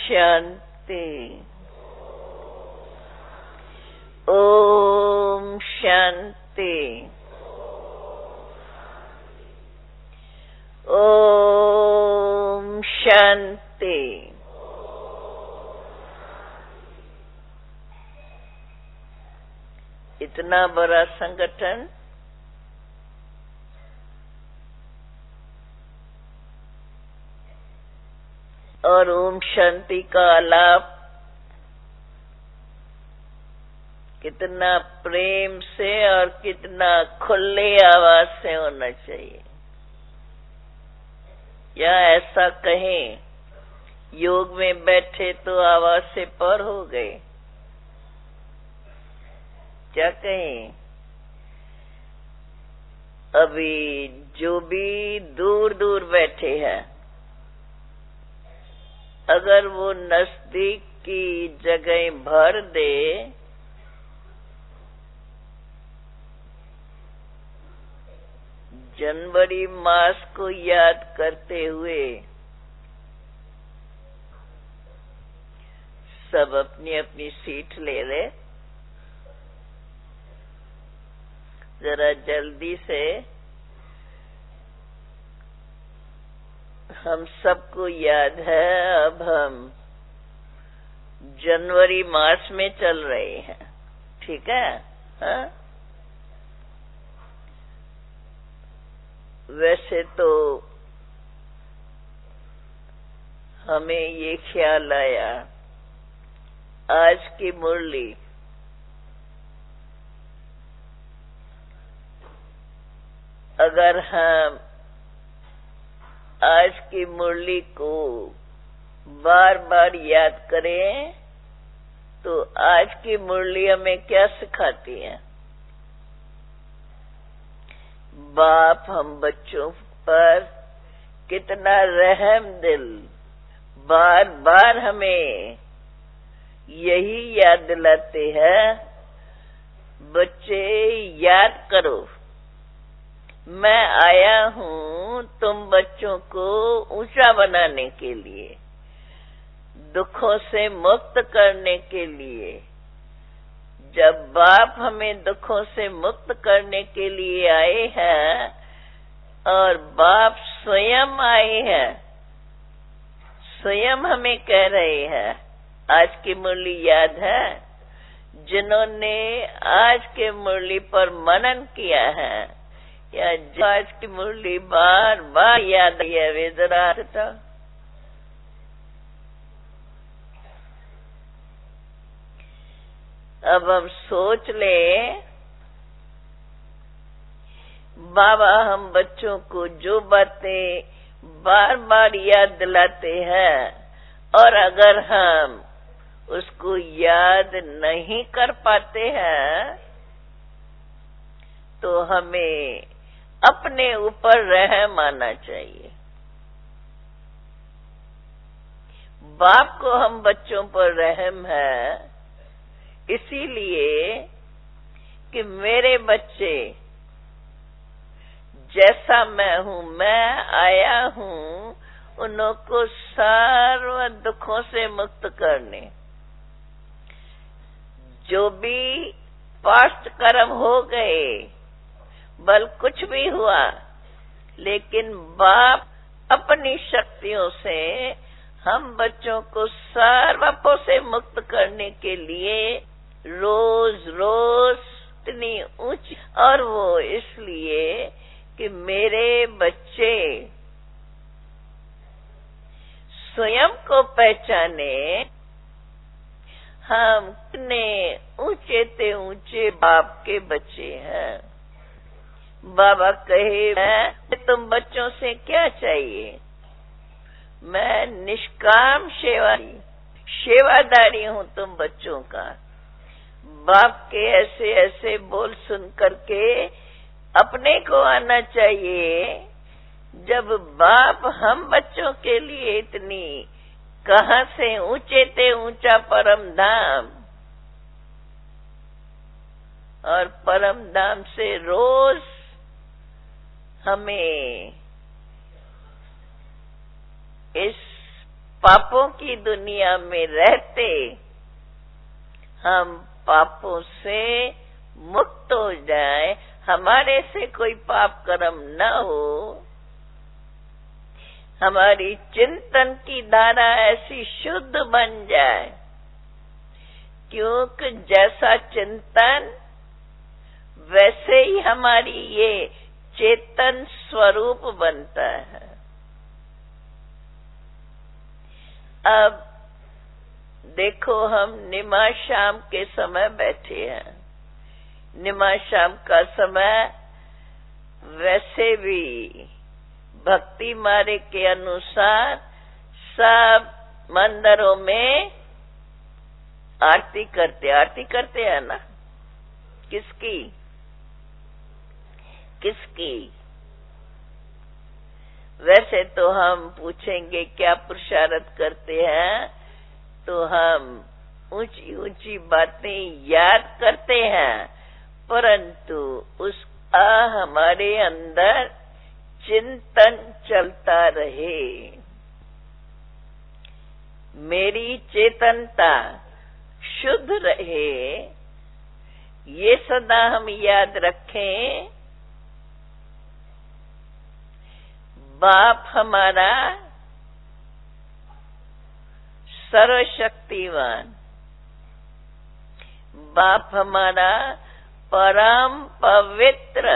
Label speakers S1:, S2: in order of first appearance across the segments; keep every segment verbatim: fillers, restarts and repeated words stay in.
S1: शांति। ओम शांति। ओम शांति। इतना बड़ा संगठन और ओम शांति का आलाप कितना प्रेम से और कितना खुले आवाज से होना चाहिए। या ऐसा कहें, योग में बैठे तो आवाज से पर हो गए। क्या कहें? अभी जो भी दूर दूर बैठे हैं, अगर वो नजदीक की जगह भर दे जनवरी मास को याद करते हुए, सब अपनी अपनी सीट ले ले। जरा जल्दी से हम सबको याद है, अब हम जनवरी मास में चल रहे हैं। ठीक है? हा? वैसे तो हमें ये ख्याल आया, आज की मुरली अगर हम आज की मुरली को बार बार याद करें तो आज की मुरली हमें क्या सिखाती है? बाप हम बच्चों पर कितना रहम दिल, बार बार हमें यही याद दिलाते हैं, बच्चे याद करो, मैं आया हूं तुम बच्चों को ऊंचा बनाने के लिए, दुखों से मुक्त करने के लिए। जब बाप हमें दुखों से मुक्त करने के लिए आए हैं और बाप स्वयं आए हैं, स्वयं हमें कह रहे हैं, आज की मुरली याद है? जिन्होंने आज के मुरली पर मनन किया है या आज की मुरली बार बार याद है, वे जरा था। अब हम सोच ले, बाबा हम बच्चों को जो बातें बार बार याद दिलाते हैं और अगर हम उसको याद नहीं कर पाते हैं तो हमें अपने ऊपर रहम आना चाहिए। बाप को हम बच्चों पर रहम है इसीलिए कि मेरे बच्चे जैसा मैं हूं, मैं आया हूं उनको सर्व दुखों से मुक्त करने। जो भी पास्ट कर्म हो गए, बल कुछ भी हुआ, लेकिन बाप अपनी शक्तियों से हम बच्चों को सर्वपों से मुक्त करने के लिए रोज रोज इतनी ऊंची, और वो इसलिए कि मेरे बच्चे स्वयं को पहचाने, हम कितने ऊंचे ते ऊंचे बाप के बच्चे हैं। बाबा कहे, मैं तुम बच्चों से क्या चाहिए? मैं निष्काम सेवा सेवादारी हूं तुम बच्चों का। बाप के ऐसे ऐसे बोल सुन करके अपने को आना चाहिए। जब बाप हम बच्चों के लिए इतनी कहां से ऊंचे ते ऊंचा परम धाम, और परम धाम से रोज हमें इस पापों की दुनिया में रहते हम पापों से मुक्त हो जाए, हमारे से कोई पाप कर्म न हो, हमारी चिंतन की धारा ऐसी शुद्ध बन जाए, क्योंकि जैसा चिंतन वैसे ही हमारी ये चेतन स्वरूप बनता है। अब देखो, हम निमाशाम के समय बैठे हैं। निमाशाम का समय वैसे भी भक्ति मार्ग के अनुसार सब मंदिरों में आरती करते आरती करते हैं ना। किसकी किसकी वैसे तो हम पूछेंगे क्या पुरुषार्थ करते हैं, तो हम ऊंची ऊंची बातें याद करते हैं, परंतु उसका हमारे अंदर चिंतन चलता रहे। मेरी चेतनता शुद्ध रहे, ये सदा हम याद रखें। बाप हमारा सर्वशक्तिवान, बाप हमारा परम पवित्र,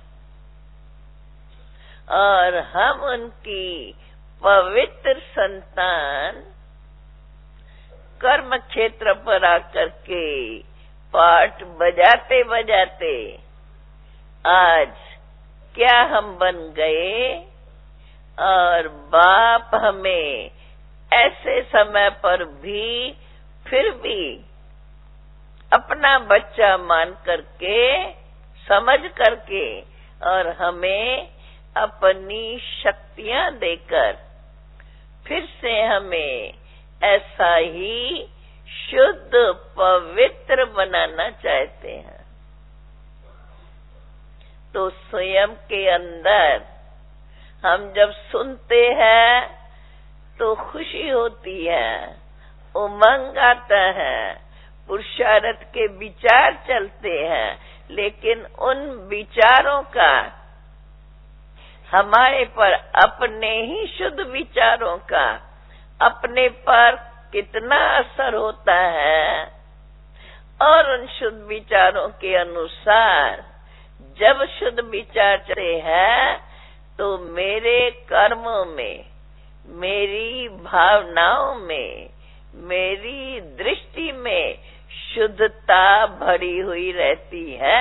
S1: और हम उनकी पवित्र संतान कर्म क्षेत्र पर आकर के पाठ बजाते बजाते आज क्या हम बन गए, और बाप हमें ऐसे समय पर भी फिर भी अपना बच्चा मान करके समझ करके और हमें अपनी शक्तियां देकर फिर से हमें ऐसा ही शुद्ध पवित्र बनाना चाहते हैं। तो स्वयं के अंदर हम जब सुनते हैं तो खुशी होती है, उमंग आता है, पुरुषार्थ के विचार चलते हैं, लेकिन उन विचारों का हमारे पर, अपने ही शुद्ध विचारों का अपने पर कितना असर होता है, और उन शुद्ध विचारों के अनुसार जब शुद्ध विचार चलते हैं तो मेरे कर्मों में, मेरी भावनाओं में, मेरी दृष्टि में शुद्धता भरी हुई रहती है।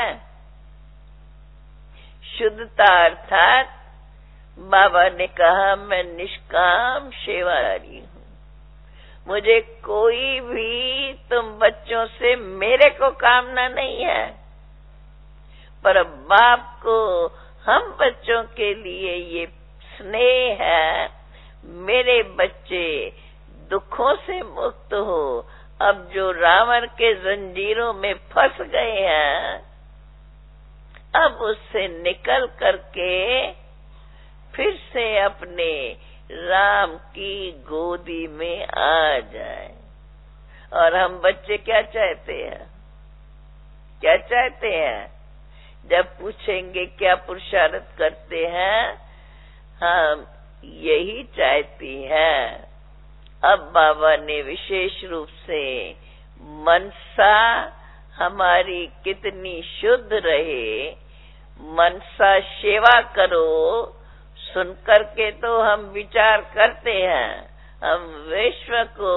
S1: शुद्धता अर्थात बाबा ने कहा मैं निष्काम सेवादारी हूँ, मुझे कोई भी तुम बच्चों से मेरे को कामना नहीं है, पर बाप को हम बच्चों के लिए ये स्नेह है, मेरे बच्चे दुखों से मुक्त हो। अब जो रावण के जंजीरों में फंस गए हैं, अब उससे निकल करके फिर से अपने राम की गोदी में आ जाए। और हम बच्चे क्या चाहते हैं, क्या चाहते हैं? जब पूछेंगे क्या पुरुषार्थ करते हैं, हम यही चाहती हैं। अब बाबा ने विशेष रूप से मनसा हमारी कितनी शुद्ध रहे, मनसा सेवा करो, सुन करके तो हम विचार करते हैं, हम विश्व को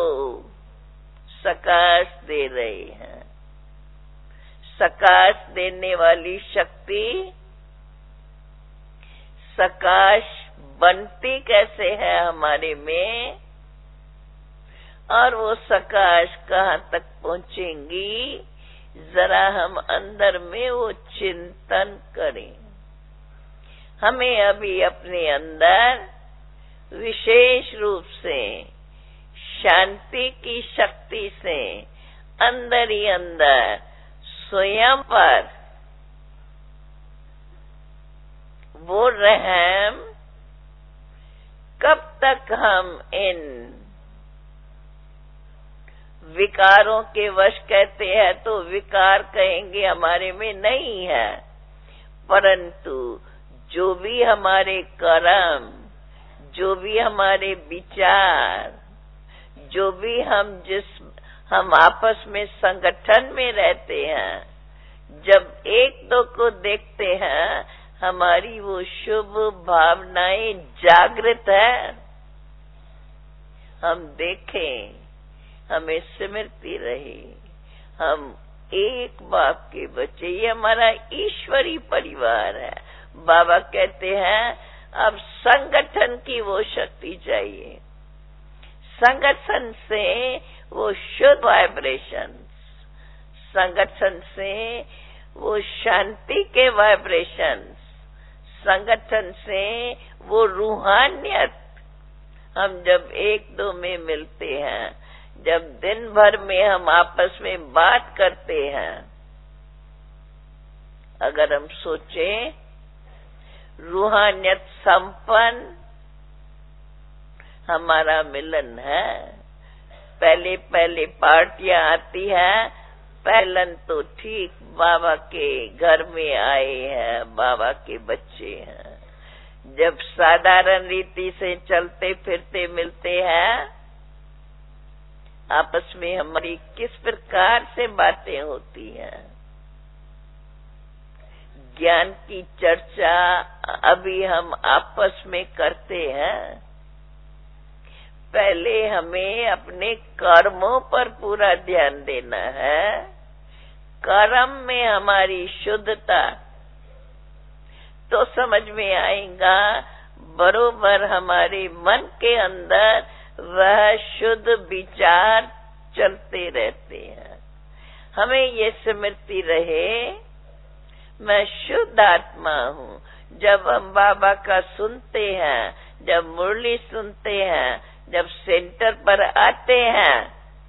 S1: सकाश दे रहे हैं। सकाश देने वाली शक्ति सकाश बनती कैसे है हमारे में, और वो सकाश कहाँ तक पहुंचेंगी, जरा हम अंदर में वो चिंतन करें। हमें अभी अपने अंदर विशेष रूप से शांति की शक्ति से अंदर ही अंदर स्वयं पर वो रहम, कब तक हम इन विकारों के वश कहते हैं तो विकार कहेंगे हमारे में नहीं है, परंतु जो भी हमारे कर्म, जो भी हमारे विचार, जो भी हम जिस हम आपस में संगठन में रहते हैं, जब एक दो को देखते हैं हमारी वो शुभ भावनाएं जागृत है, हम देखें, हमें स्मृति रहे हम एक बाप के बच्चे, ये हमारा ईश्वरी परिवार है। बाबा कहते हैं अब संगठन की वो शक्ति चाहिए, संगठन से वो शुद्ध वाइब्रेशन, संगठन से वो शांति के वाइब्रेशन, संगठन से वो रूहानियत। हम जब एक दो में मिलते हैं, जब दिन भर में हम आपस में बात करते हैं, अगर हम सोचें रूहानियत संपन्न हमारा मिलन है। पहले पहले पार्टियां आती है, पहलन तो ठीक बाबा के घर में आए हैं, बाबा के बच्चे हैं। जब साधारण रीति से चलते फिरते मिलते हैं, आपस में हमारी किस प्रकार से बातें होती हैं, ज्ञान की चर्चा अभी हम आपस में करते हैं। पहले हमें अपने कर्मों पर पूरा ध्यान देना है, कर्म में हमारी शुद्धता तो समझ में आएगा, बरोबर हमारे मन के अंदर वह शुद्ध विचार चलते रहते हैं। हमें ये स्मृति रहे मैं शुद्ध आत्मा हूँ। जब हम बाबा का सुनते हैं, जब मुरली सुनते हैं, जब सेंटर पर आते हैं,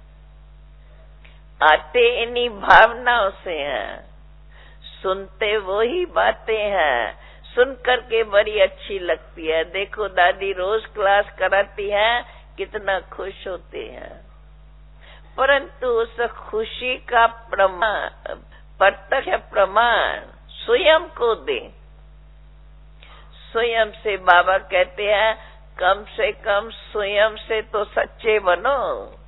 S1: आते इन्हीं भावनाओं से हैं, सुनते वो ही बातें हैं, सुन करके बड़ी अच्छी लगती है। देखो दादी रोज क्लास कराती है, कितना खुश होते हैं, परंतु उस खुशी का प्रमाण, प्रत्यक्ष प्रमाण स्वयं को दे। स्वयं से बाबा कहते हैं कम से कम स्वयं से तो सच्चे बनो।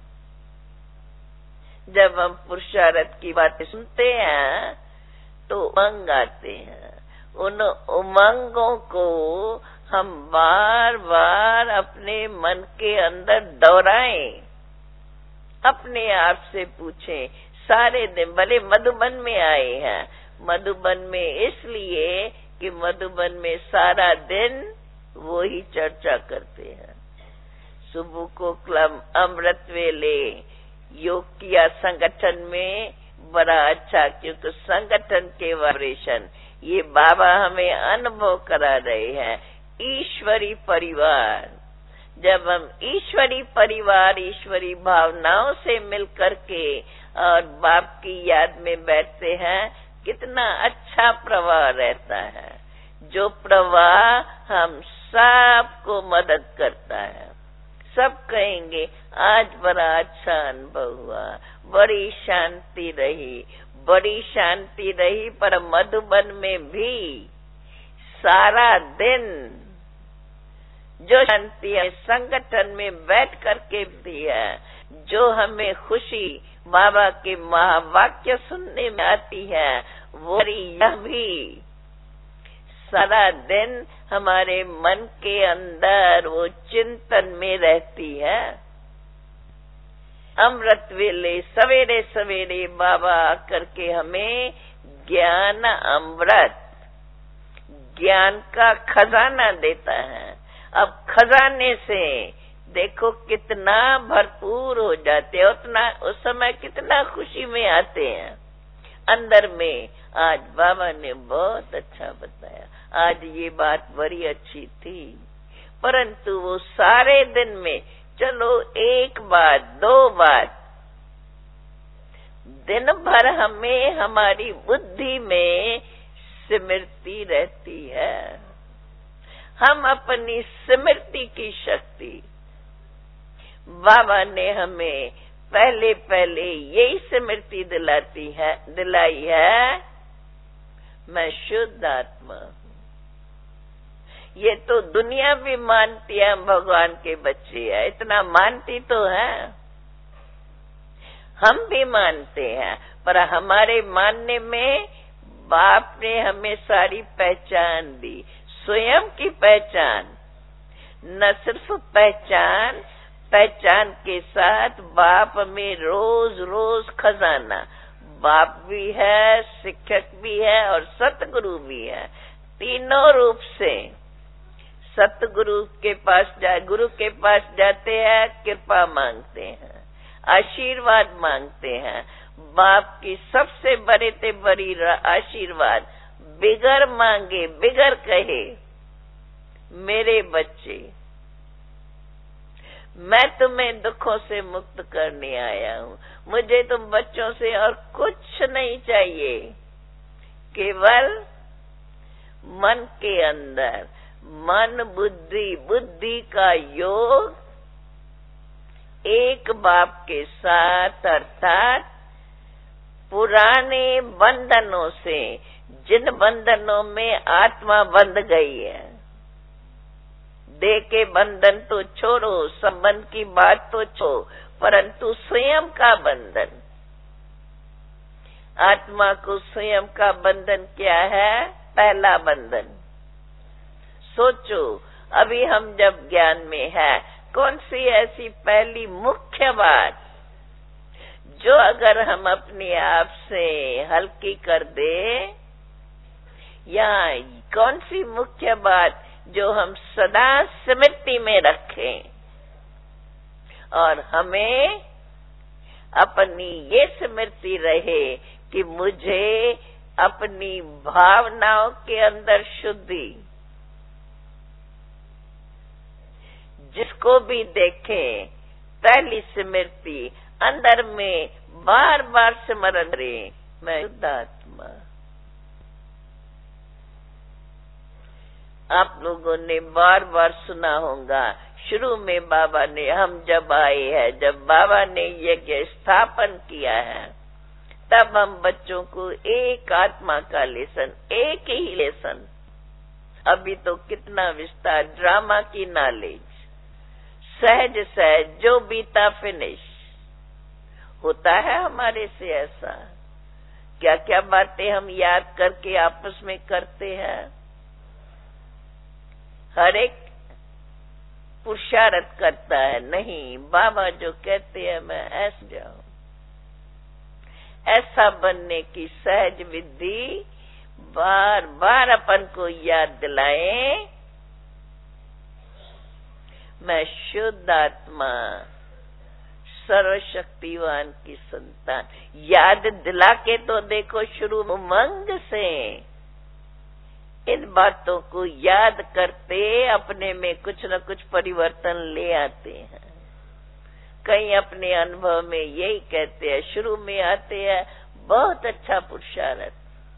S1: जब हम पुरुषार्थ की बातें सुनते हैं तो उमंग आते हैं, उन उमंगों को हम बार बार अपने मन के अंदर दोहराएं, अपने आप से पूछें। सारे दिन भले मधुबन में आए हैं, मधुबन में इसलिए कि मधुबन में सारा दिन वो ही चर्चा करते हैं। सुबह को क्लब अमृत वेले योग किया संगठन में, बड़ा अच्छा, क्योंकि संगठन के वाइब्रेशन ये बाबा हमें अनुभव करा रहे हैं। ईश्वरी परिवार, जब हम ईश्वरी परिवार, ईश्वरी भावनाओं से मिल करके और बाप की याद में बैठते हैं, कितना अच्छा प्रवाह रहता है, जो प्रवाह हम सबको मदद करता है। सब कहेंगे आज बड़ा अच्छा अनुभव हुआ, बड़ी शांति रही, बड़ी शांति रही। पर मधुबन में भी सारा दिन जो शांति है संगठन में बैठ करके भी है, जो हमें खुशी बाबा के महावाक्य सुनने में आती है, वो यह भी सारा दिन हमारे मन के अंदर वो चिंतन में रहती है। अमृत वेले सवेरे सवेरे बाबा आकर के हमें ज्ञान अमृत, ज्ञान का खजाना देता है। अब खजाने से देखो कितना भरपूर हो जाते हैं, उतना उस समय कितना खुशी में आते हैं अंदर में। आज बाबा ने बहुत अच्छा बताया, आज ये बात बड़ी अच्छी थी, परंतु वो सारे दिन में चलो एक बात दो बात, दिन भर हमें हमारी बुद्धि में स्मृति रहती है। हम अपनी स्मृति की शक्ति, बाबा ने हमें पहले पहले यही स्मृति दिलाती है दिलाई है, मैं शुद्ध आत्मा हूँ। ये तो दुनिया भी मानती है भगवान के बच्चे है, इतना मानती तो है, हम भी मानते हैं, पर हमारे मानने में बाप ने हमें सारी पहचान दी, स्वयं की पहचान। न सिर्फ पहचान, पहचान के साथ बाप में रोज रोज खजाना, बाप भी है, शिक्षक भी है और सतगुरु भी है। तीनों रूप से सतगुरु के पास जा गुरु के पास जाते हैं, कृपा मांगते हैं, आशीर्वाद मांगते हैं। बाप की सबसे बड़े से बड़ी आशीर्वाद, बिगर मांगे बिगर कहे, मेरे बच्चे मैं तुम्हें दुखों से मुक्त करने आया हूँ, मुझे तुम बच्चों से और कुछ नहीं चाहिए, केवल मन के अंदर मन बुद्धि बुद्धि का योग एक बाप के साथ, अर्थात पुराने बंधनों से, जिन बंधनों में आत्मा बंध गई है। देह के बंधन तो छोड़ो, संबंध की बात तो छोड़ो, परंतु स्वयं का बंधन, आत्मा को स्वयं का बंधन क्या है? पहला बंधन। सोचो, अभी हम जब ज्ञान में है, कौन सी ऐसी पहली मुख्य बात जो अगर हम अपने आप से हल्की कर दे, या कौन सी मुख्य बात जो हम सदा स्मृति में रखें और हमें अपनी ये स्मृति रहे कि मुझे अपनी भावनाओं के अंदर शुद्धि, जिसको भी देखें पहली स्मृति अंदर में बार बार स्मरण करें, मैं शुद्ध आत्मा। आप लोगों ने बार बार सुना होगा, शुरू में बाबा ने, हम जब आए हैं, जब बाबा ने यज्ञ स्थापन किया है, तब हम बच्चों को एक आत्मा का लेसन, एक ही लेसन, अभी तो कितना विस्तार, ड्रामा की नॉलेज, सहज सहज जो बीता फिनिश होता है हमारे से। ऐसा क्या क्या बातें हम याद करके आपस में करते हैं। हर एक पुरुषार्थ करता है, नहीं बाबा जो कहते हैं मैं ऐसा जाऊं, ऐसा बनने की सहज विधि बार बार अपन को याद दिलाएं, मैं शुद्ध आत्मा, सर्वशक्तिवान की संतान। याद दिला के तो देखो, शुरू उमंग से इन बातों को याद करते अपने में कुछ न कुछ परिवर्तन ले आते हैं। कई अपने अनुभव में यही कहते हैं, शुरू में आते हैं बहुत अच्छा पुरुषार्थ,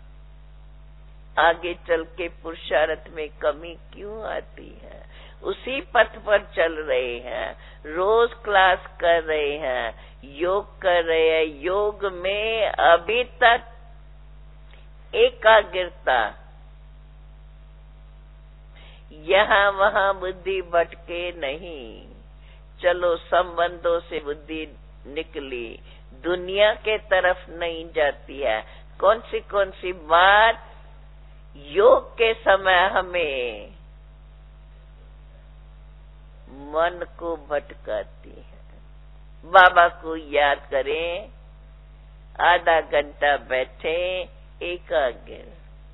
S1: आगे चल के पुरुषार्थ में कमी क्यों आती है? उसी पथ पर चल रहे हैं, रोज क्लास कर रहे हैं, योग कर रहे हैं, योग में अभी तक एकाग्रता, यहाँ वहाँ बुद्धि भटके नहीं। चलो संबंधों से बुद्धि निकली, दुनिया के तरफ नहीं जाती है। कौन सी कौन सी बात योग के समय हमें मन को भटकाती है। बाबा को याद करें, आधा घंटा बैठे एकाग्र।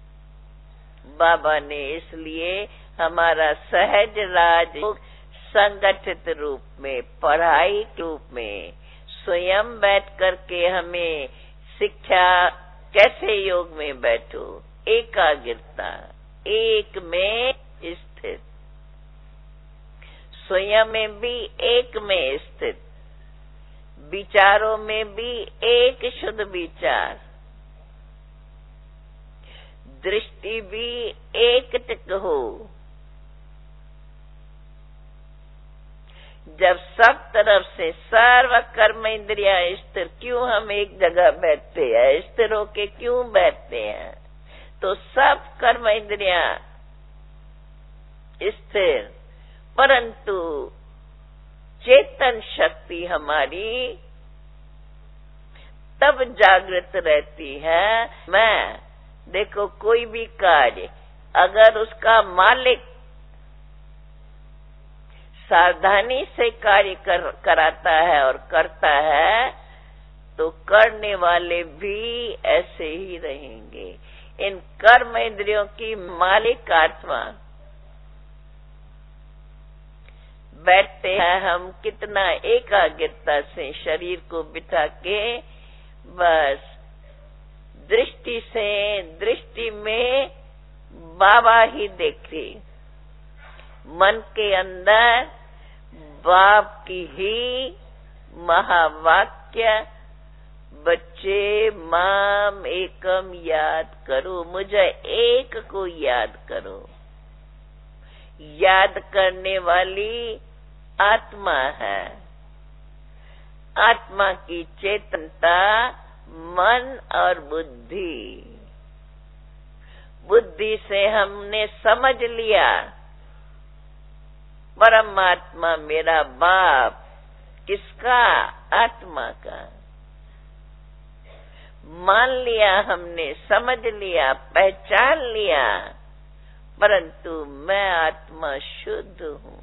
S1: बाबा ने इसलिए हमारा सहज राज संगठित रूप में, पढ़ाई के रूप में स्वयं बैठ करके हमें शिक्षा, कैसे योग में बैठो, एकाग्रता, एक में स्थित, स्वयं में भी एक में स्थित, विचारों में भी एक शुद्ध विचार, दृष्टि भी एक टिक हो। जब सब तरफ से सर्व कर्म इंद्रिया स्थिर, क्यों हम एक जगह बैठते हैं, स्थिर होके क्यों बैठते हैं? तो सब कर्म इंद्रिया स्थिर, परंतु चेतन शक्ति हमारी तब जागृत रहती है। मैं देखो कोई भी कार्य अगर उसका मालिक सावधानी से कार्य कर, कराता है और करता है तो करने वाले भी ऐसे ही रहेंगे। इन कर्म इंद्रियों की मालिक आत्मा बैठते हैं हम कितना एकाग्रता से शरीर को बिठा के, बस दृष्टि से दृष्टि में बाबा ही देखते, मन के अंदर बाप की ही महावाक्य, बच्चे माम एकम याद करो, मुझे एक को याद करो। याद करने वाली आत्मा है। आत्मा की चेतनता मन और बुद्धि, बुद्धि से हमने समझ लिया परमात्मा मेरा बाप, किसका? आत्मा का। मान लिया हमने, समझ लिया, पहचान लिया, परंतु मैं आत्मा शुद्ध हूँ।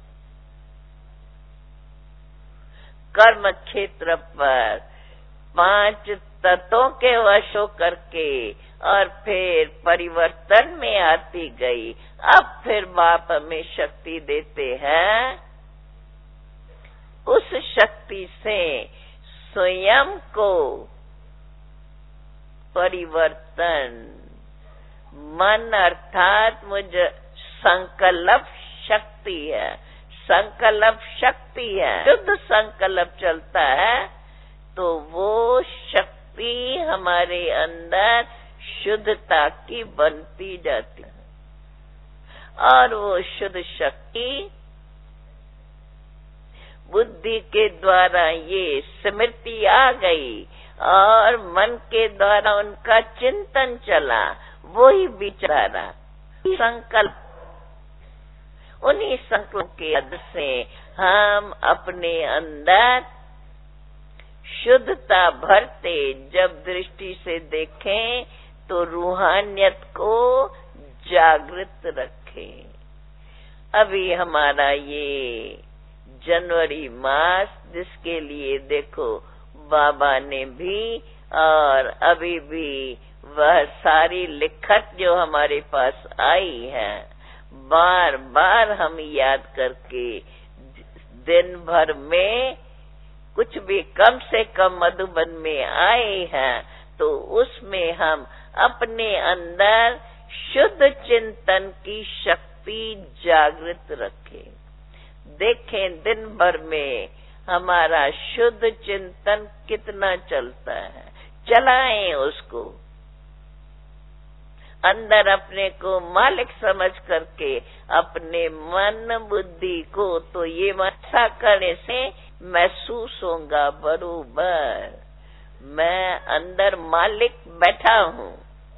S1: कर्म क्षेत्र पर पांच तत्वों के वश होकर के और फिर परिवर्तन में आती गई। अब फिर बाप हमें शक्ति देते हैं, उस शक्ति से स्वयं को परिवर्तन, मन अर्थात मुझे संकल्प शक्ति है, संकल्प शक्ति है, शुद्ध संकल्प चलता है तो वो शक्ति हमारे अंदर शुद्धता की बनती जाती है। और वो शुद्ध शक्ति बुद्धि के द्वारा ये स्मृति आ गई और मन के द्वारा उनका चिंतन चला, वही विचारा संकल्प, उन्हीं संकल्प के मदद से हम अपने अंदर शुद्धता भरते, जब दृष्टि से देखें तो रूहानियत को जागृत रखें। अभी हमारा ये जनवरी मास, जिसके लिए देखो बाबा ने भी और अभी भी वह सारी लिखत जो हमारे पास आई है, बार बार हम याद करके दिन भर में कुछ भी कम से कम मधुबन में आए हैं तो उसमें हम अपने अंदर शुद्ध चिंतन की शक्ति जागृत रखें। देखें दिन भर में हमारा शुद्ध चिंतन कितना चलता है, चलाएं उसको। अंदर अपने को मालिक समझ करके अपने मन बुद्धि को तो ये ऐसा करने से महसूस होगा बरोबर मैं अंदर मालिक बैठा हूँ।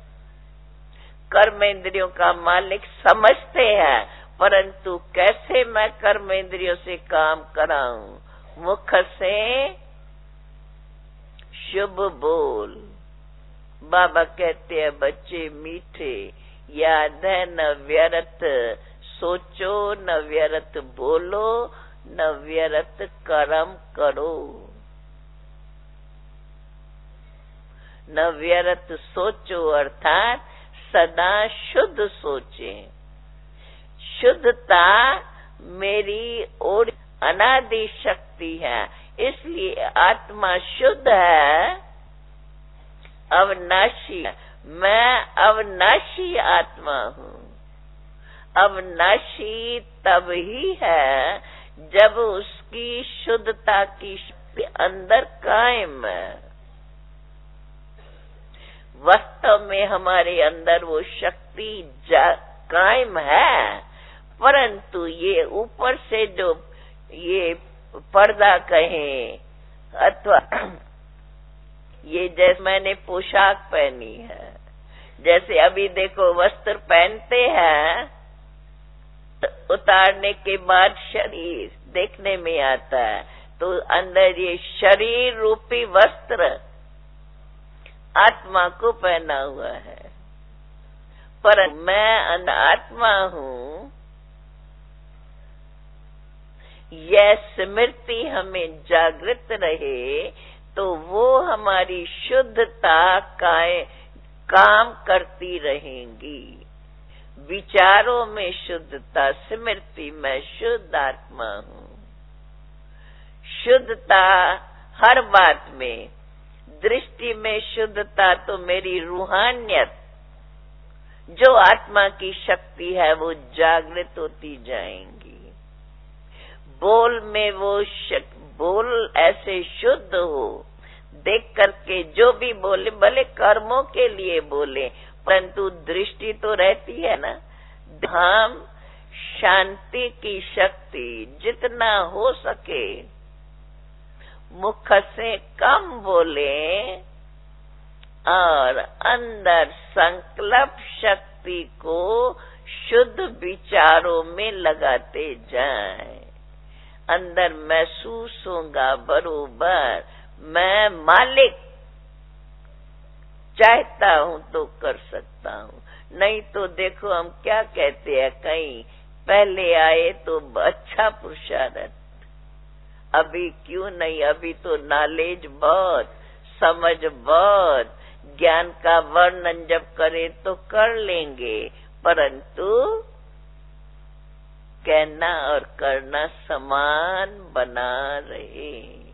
S1: कर्म इंद्रियों का मालिक समझते हैं, परंतु कैसे मैं कर्म इंद्रियों से काम कराऊं? मुख से शुभ बोल। बाबा कहते हैं बच्चे मीठे, याद है न व्यर्थ सोचो, न व्यर्थ बोलो, न व्यर्थ कर्म करो। न व्यर्थ सोचो अर्थात सदा शुद्ध सोचे। शुद्धता मेरी और अनादि शक्ति है, इसलिए आत्मा शुद्ध है, अविनाशी। मैं अविनाशी आत्मा हूँ। अविनाशी तब ही है जब उसकी शुद्धता की शक्ति अंदर कायम है। वास्तव में हमारे अंदर वो शक्ति कायम है, परंतु ये ऊपर से जो ये पर्दा कहें अथवा ये जैसे मैंने पोशाक पहनी है, जैसे अभी देखो वस्त्र पहनते हैं तो उतारने के बाद शरीर देखने में आता है, तो अंदर ये शरीर रूपी वस्त्र आत्मा को पहना हुआ है। पर मैं आत्मा हूँ, यह स्मृति हमें जागृत रहे तो वो हमारी शुद्धता काय काम करती रहेंगी। विचारों में शुद्धता, स्मृति में शुद्ध आत्मा हूँ। शुद्धता हर बात में, दृष्टि में शुद्धता तो मेरी रूहानियत जो आत्मा की शक्ति है वो जागृत होती जाएंगी। बोल में वो शक, बोल ऐसे शुद्ध हो, देख करके जो भी बोले, भले कर्मों के लिए बोले, परंतु दृष्टि तो रहती है ना। हम शांति की शक्ति जितना हो सके मुख से कम बोले और अंदर संकल्प शक्ति को शुद्ध विचारों में लगाते जाएं। अंदर महसूस होगा बरोबर मैं मालिक, चाहता हूँ तो कर सकता हूँ, नहीं तो देखो हम क्या कहते हैं, कहीं पहले आए तो अच्छा पुरुषार्थ, अभी क्यों नहीं, अभी तो नॉलेज बहुत, समझ बहुत, ज्ञान का वर्णन जब करे तो कर लेंगे, परंतु कहना और करना समान बना रहे।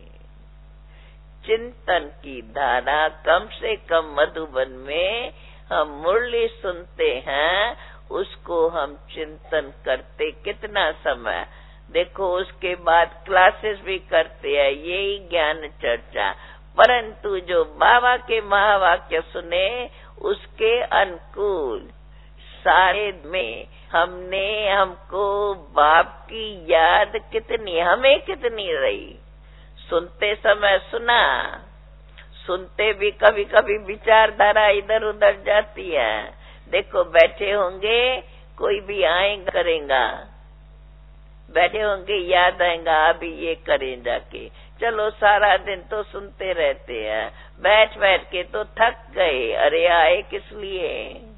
S1: चिंतन की धारा, कम से कम मधुबन में हम मुरली सुनते हैं, उसको हम चिंतन करते कितना समय, देखो उसके बाद क्लासेस भी करते हैं, यही ज्ञान चर्चा, परंतु जो बाबा के महावाक्य सुने उसके अनुकूल सारे में हमने, हमको बाप की याद कितनी, हमें कितनी रही। सुनते समय सुना, सुनते भी कभी कभी विचारधारा इधर उधर जाती है। देखो बैठे होंगे, कोई भी आएगा करेगा, बैठे होंगे याद आएगा अभी ये करें जाके, चलो सारा दिन तो सुनते रहते हैं, बैठ बैठ के तो थक गए, अरे आए किस लिए,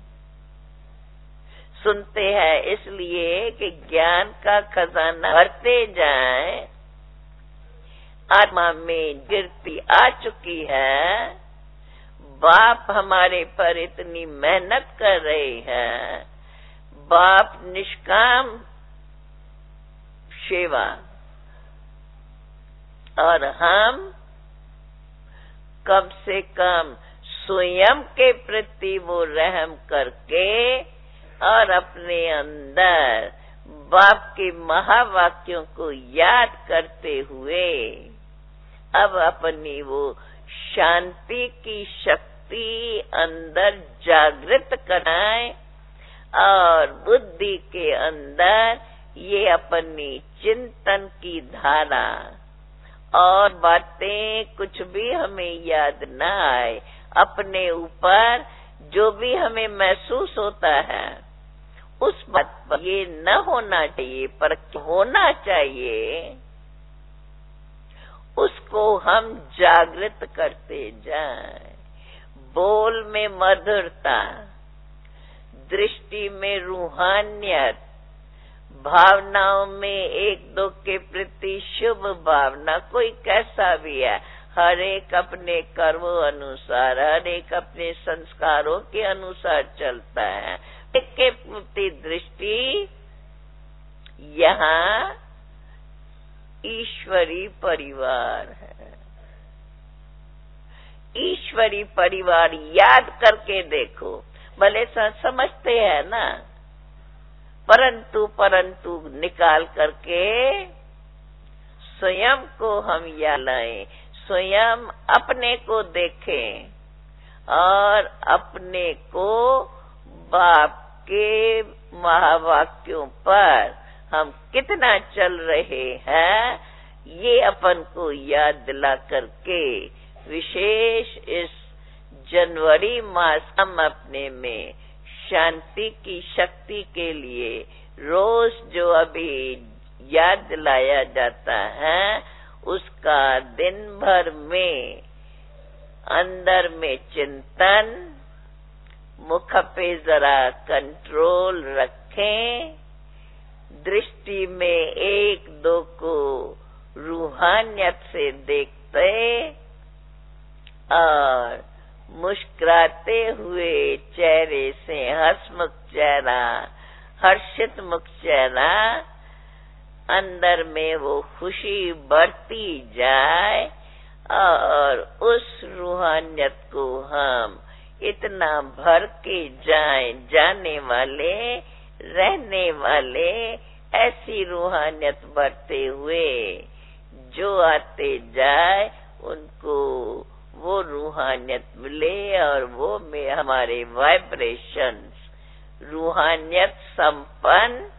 S1: सुनते हैं इसलिए कि ज्ञान का खजाना भरते जाएं। आत्मा में गिरती आ चुकी है, बाप हमारे पर इतनी मेहनत कर रहे हैं, बाप निष्काम सेवा, और हम कम से कम स्वयं के प्रति वो रहम करके और अपने अंदर बाप के महावाक्यों को याद करते हुए अब अपनी वो शांति की शक्ति अंदर जागृत कराएं और बुद्धि के अंदर ये अपनी चिंतन की धारा और बातें कुछ भी हमें याद न आए, अपने ऊपर जो भी हमें महसूस होता है उस बात पर ये न होना चाहिए, पर होना चाहिए, उसको हम जागृत करते जाएं। बोल में मधुरता, दृष्टि में रूहानियत, भावनाओं में एक दो के प्रति शुभ भावना, कोई कैसा भी है, हर एक अपने कर्मों अनुसार, हर एक अपने संस्कारों के अनुसार चलता है। एक के प्रति दृष्टि यहाँ ईश्वरी परिवार है। ईश्वरी परिवार याद करके देखो, भले समझते हैं ना, परंतु परंतु निकाल करके स्वयं को हम याद लाएं, स्वयं अपने को देखें और अपने को बाप के महावाक्यों पर हम कितना चल रहे हैं, ये अपन को याद दिला करके विशेष इस जनवरी मास हम अपने में शांति की शक्ति के लिए रोज जो अभी याद दिलाया जाता है, उसका दिन भर में अंदर में चिंतन, मुख पे जरा कंट्रोल रखें, दृष्टि में एक दो को रूहानियत से देखते और मुस्कुराते हुए चेहरे से हंसमुख चेहरा, हर्षित मुख चेहरा, अंदर में वो खुशी बढ़ती जाए और उस रूहानियत को हम इतना भर के जाए जाने वाले, रहने वाले, ऐसी रूहानियत बढ़ते हुए जो आते जाए उनको वो रूहानियत मिले और वो में हमारे वाइब्रेशंस रूहानियत संपन्न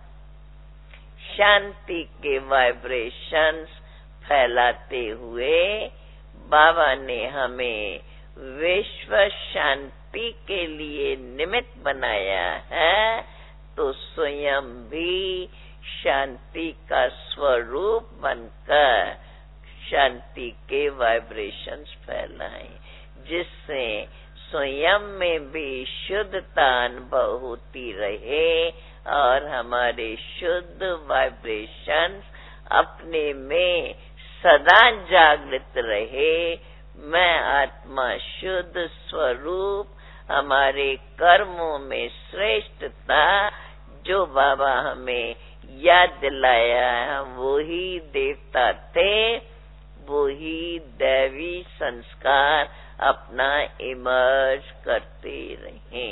S1: शांति के वाइब्रेशंस फैलाते हुए बाबा ने हमें विश्व शांति के लिए निमित्त बनाया है, तो स्वयं भी शांति का स्वरूप बनकर शांति के वाइब्रेशंस फैलाएं, जिससे स्वयं में भी शुद्धता अनुभव होती रहे और हमारे शुद्ध वाइब्रेशंस अपने में सदा जागृत रहे। मैं आत्मा शुद्ध स्वरूप, हमारे कर्मों में श्रेष्ठता जो बाबा हमें याद दिलाया है, वो ही देवता थे, वो ही दैवी संस्कार अपना इमर्ज करते रहे।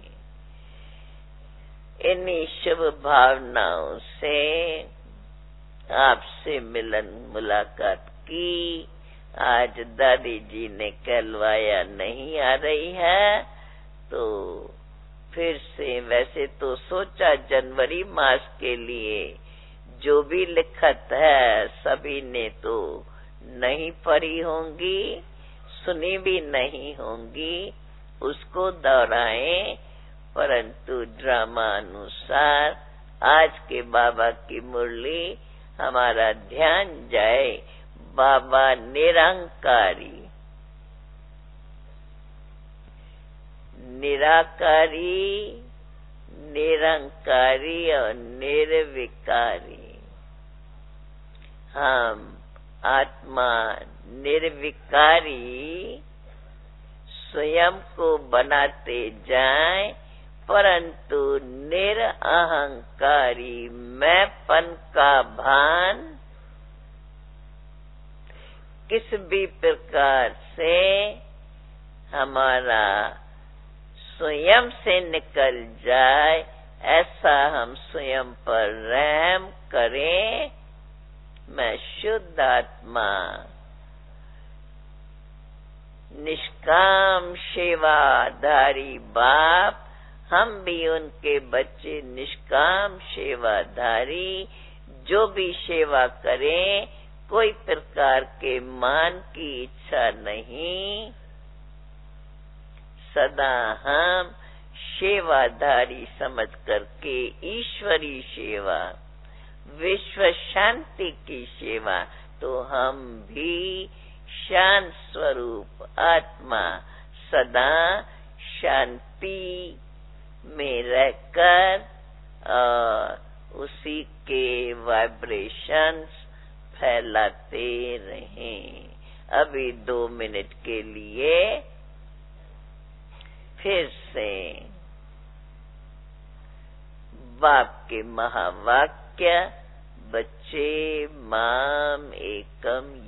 S1: इन्हीं शुभ भावनाओं से आपसे मिलन मुलाकात की। आज दादी जी ने कहलवाया नहीं आ रही है, तो फिर से वैसे तो सोचा जनवरी मास के लिए जो भी लिखत है सभी ने तो नहीं पढ़ी होंगी, सुनी भी नहीं होंगी, उसको दोहराएं, परंतु ड्रामा अनुसार आज के बाबा की मुरली हमारा ध्यान जाए बाबा निरंकारी, निराकारी, निरंकारी और निर्विकारी। हम आत्मा निर्विकारी स्वयं को बनाते जाएं, परंतु निरअहंकारी मैंपन का भान किस भी प्रकार से हमारा स्वयं से निकल जाए, ऐसा हम स्वयं पर रहम करें। मैं शुद्ध आत्मा, निष्काम सेवाधारी बाप, हम भी उनके बच्चे निष्काम सेवाधारी, जो भी सेवा करें कोई प्रकार के मान की इच्छा नहीं, सदा हम सेवाधारी समझ करके ईश्वरी सेवा, विश्व शांति की सेवा, तो हम भी शांत स्वरूप आत्मा सदा शांति में रहकर और उसी के वाइब्रेशंस फैलाते रहें। अभी दो मिनट के लिए फिर से बाप के महावाक्य, बच्चे माम एकम